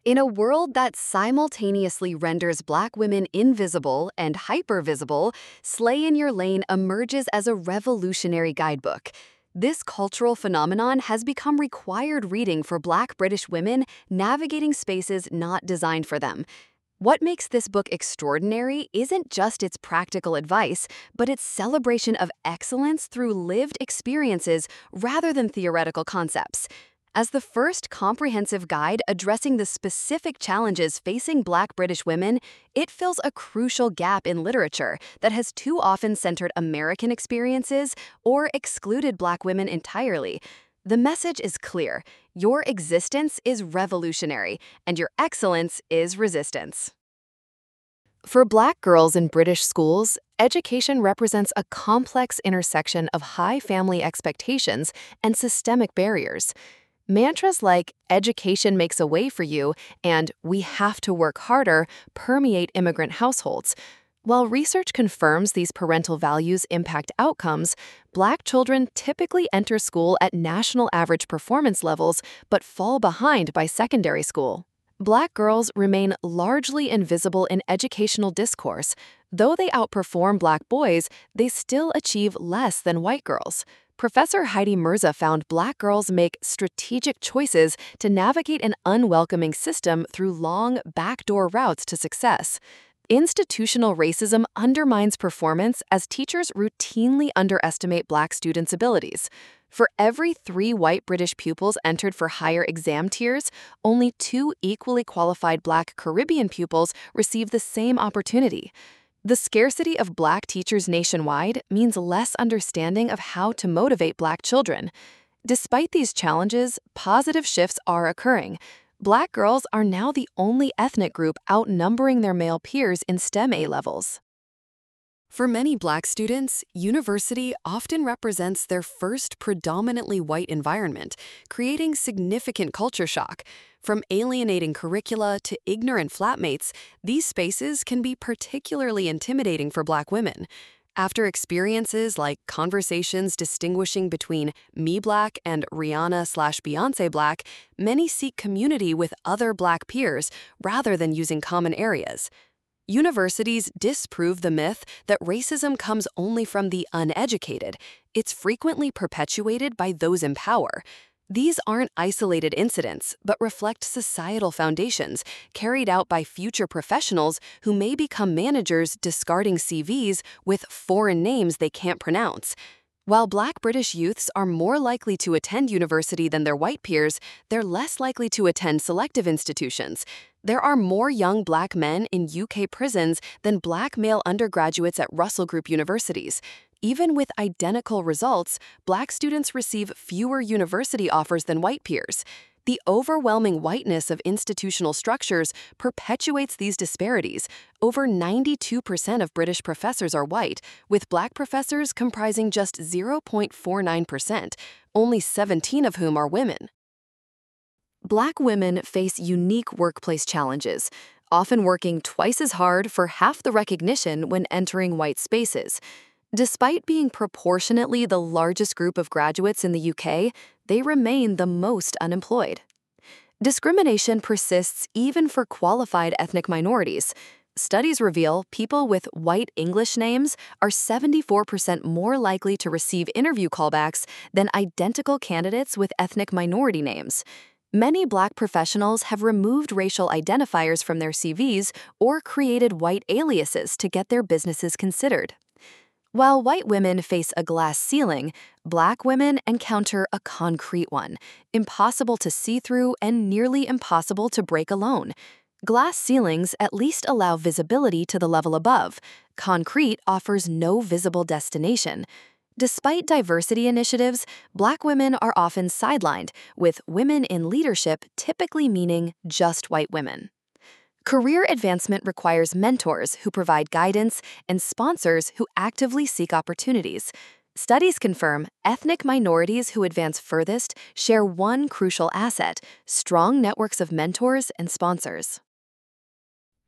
In a world that simultaneously renders Black women invisible and hypervisible, Slay in Your Lane emerges as a revolutionary guidebook. This cultural phenomenon has become required reading for Black British women navigating spaces not designed for them. What makes this book extraordinary isn't just its practical advice, but its celebration of excellence through lived experiences rather than theoretical concepts. As the first comprehensive guide addressing the specific challenges facing Black British women, it fills a crucial gap in literature that has too often centered American experiences or excluded Black women entirely. The message is clear: your existence is revolutionary, and your excellence is resistance. For Black girls in British schools, education represents a complex intersection of high family expectations and systemic barriers. Mantras like "education makes a way for you" and "we have to work harder" permeate immigrant households. While research confirms these parental values impact outcomes, Black children typically enter school at national average performance levels but fall behind by secondary school. Black girls remain largely invisible in educational discourse. Though they outperform Black boys, they still achieve less than white girls. Professor Heidi Mirza found Black girls make strategic choices to navigate an unwelcoming system through long, backdoor routes to success. Institutional racism undermines performance as teachers routinely underestimate Black students' abilities. For every 3 white British pupils entered for higher exam tiers, only 2 equally qualified Black Caribbean pupils receive the same opportunity. The scarcity of Black teachers nationwide means less understanding of how to motivate Black children. Despite these challenges, positive shifts are occurring. Black girls are now the only ethnic group outnumbering their male peers in STEM A levels. For many Black students, university often represents their first predominantly white environment, creating significant culture shock. From alienating curricula to ignorant flatmates, these spaces can be particularly intimidating for Black women. After experiences like conversations distinguishing between me Black and Rihanna/Beyonce Black, many seek community with other Black peers rather than using common areas. Universities disprove the myth that racism comes only from the uneducated. It's frequently perpetuated by those in power. These aren't isolated incidents, but reflect societal foundations carried out by future professionals who may become managers discarding CVs with foreign names they can't pronounce. While Black British youths are more likely to attend university than their white peers, they're less likely to attend selective institutions. There are more young Black men in UK prisons than Black male undergraduates at Russell Group universities. Even with identical results, Black students receive fewer university offers than white peers. The overwhelming whiteness of institutional structures perpetuates these disparities. Over 92% of British professors are white, with Black professors comprising just 0.49%, only 17 of whom are women. Black women face unique workplace challenges, often working twice as hard for half the recognition when entering white spaces. Despite being proportionately the largest group of graduates in the UK, they remain the most unemployed. Discrimination persists even for qualified ethnic minorities. Studies reveal people with white English names are 74% more likely to receive interview callbacks than identical candidates with ethnic minority names. Many Black professionals have removed racial identifiers from their CVs or created white aliases to get their businesses considered. While white women face a glass ceiling, Black women encounter a concrete one, impossible to see through and nearly impossible to break alone. Glass ceilings at least allow visibility to the level above. Concrete offers no visible destination. Despite diversity initiatives, Black women are often sidelined, with women in leadership typically meaning just white women. Career advancement requires mentors who provide guidance and sponsors who actively seek opportunities. Studies confirm ethnic minorities who advance furthest share one crucial asset: strong networks of mentors and sponsors.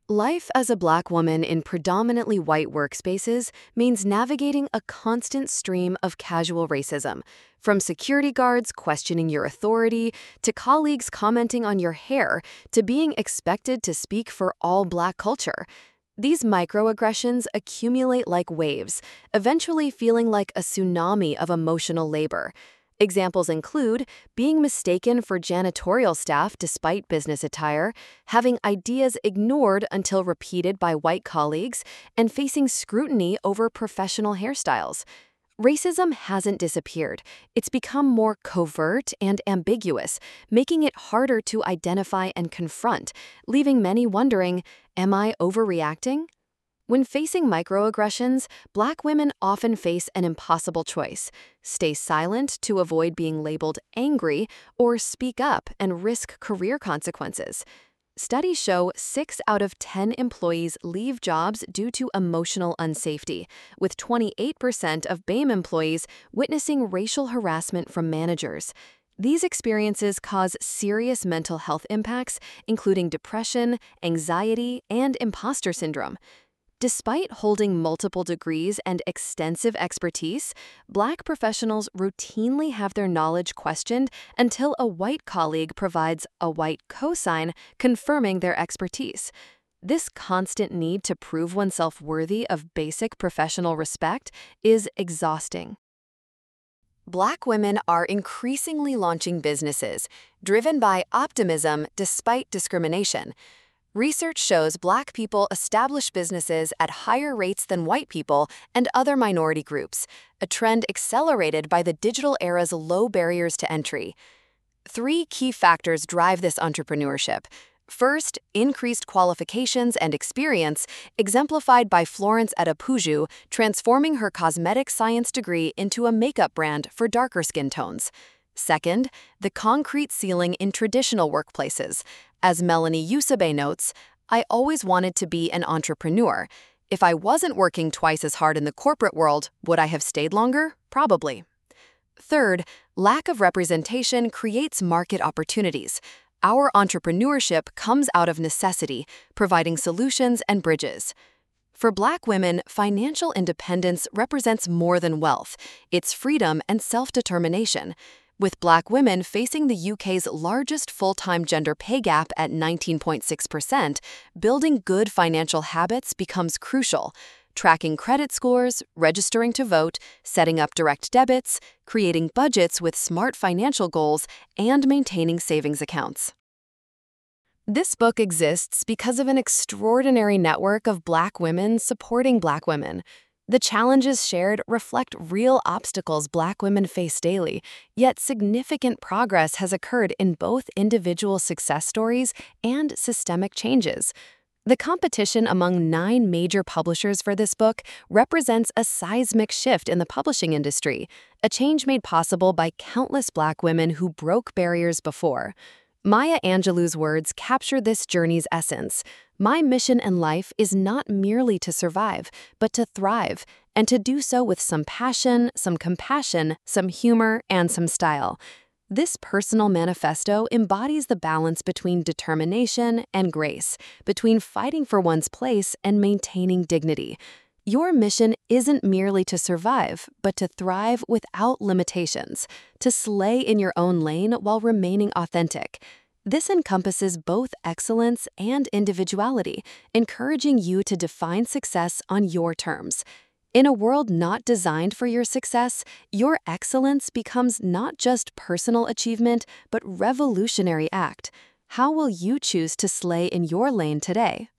Life as a Black woman in predominantly white workspaces means navigating a constant stream of casual racism, from security guards questioning your authority, to colleagues commenting on your hair, to being expected to speak for all Black culture. These microaggressions accumulate like waves, eventually feeling like a tsunami of emotional labor. Examples include being mistaken for janitorial staff despite business attire, having ideas ignored until repeated by white colleagues, and facing scrutiny over professional hairstyles. Racism hasn't disappeared. It's become more covert and ambiguous, making it harder to identify and confront, leaving many wondering, am I overreacting? When facing microaggressions, Black women often face an impossible choice: stay silent to avoid being labeled angry, or speak up and risk career consequences. Studies show 6 out of 10 employees leave jobs due to emotional unsafety, with 28% of BAME employees witnessing racial harassment from managers. These experiences cause serious mental health impacts, including depression, anxiety, and imposter syndrome. Despite holding multiple degrees and extensive expertise, Black professionals routinely have their knowledge questioned until a white colleague provides a white cosign confirming their expertise. This constant need to prove oneself worthy of basic professional respect is exhausting. Black women are increasingly launching businesses, driven by optimism despite discrimination. Research shows Black people establish businesses at higher rates than white people and other minority groups, a trend accelerated by the digital era's low barriers to entry. 3 key factors drive this entrepreneurship. First, increased qualifications and experience, exemplified by Florence Adepoju transforming her cosmetic science degree into a makeup brand for darker skin tones. Second, the concrete ceiling in traditional workplaces. As Melanie Yusabe notes, "I always wanted to be an entrepreneur. If I wasn't working twice as hard in the corporate world, would I have stayed longer? Probably." Third, lack of representation creates market opportunities. Our entrepreneurship comes out of necessity, providing solutions and bridges. For Black women, financial independence represents more than wealth. It's freedom and self-determination. With Black women facing the UK's largest full-time gender pay gap at 19.6%, building good financial habits becomes crucial. Tracking credit scores, registering to vote, setting up direct debits, creating budgets with smart financial goals, and maintaining savings accounts. This book exists because of an extraordinary network of Black women supporting Black women. The challenges shared reflect real obstacles Black women face daily, yet significant progress has occurred in both individual success stories and systemic changes. The competition among 9 major publishers for this book represents a seismic shift in the publishing industry, a change made possible by countless Black women who broke barriers before. Maya Angelou's words capture this journey's essence. "My mission in life is not merely to survive, but to thrive, and to do so with some passion, some compassion, some humor, and some style." This personal manifesto embodies the balance between determination and grace, between fighting for one's place and maintaining dignity. Your mission isn't merely to survive, but to thrive without limitations, to slay in your own lane while remaining authentic. This encompasses both excellence and individuality, encouraging you to define success on your terms. In a world not designed for your success, your excellence becomes not just personal achievement, but revolutionary act. How will you choose to slay in your lane today?